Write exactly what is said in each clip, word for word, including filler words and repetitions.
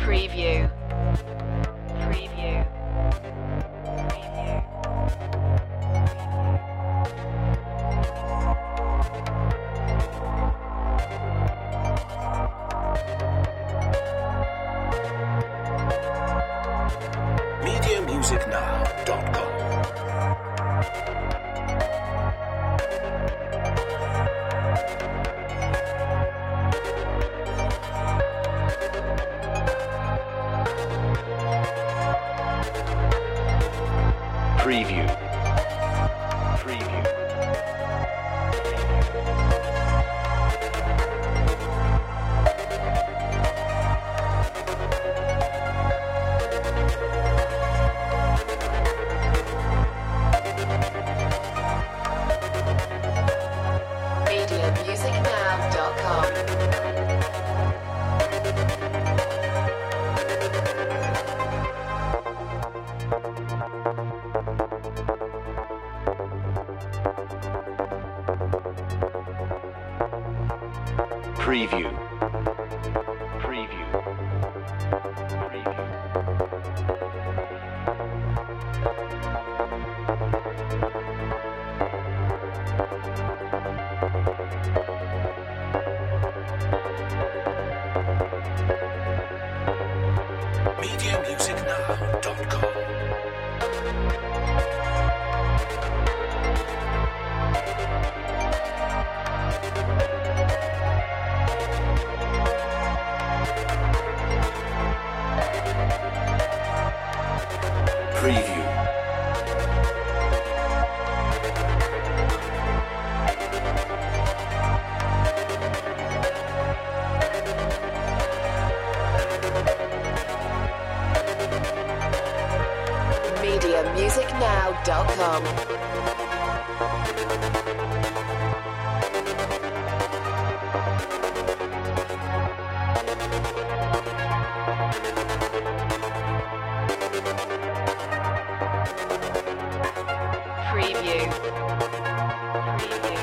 Preview. Preview. media music now dot com. Preview. Preview. media music now dot com. Preview. Preview. media music now dot com. Preview. media music now dot com. Preview. Preview.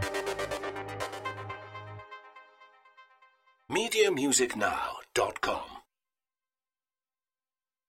media music now dot com.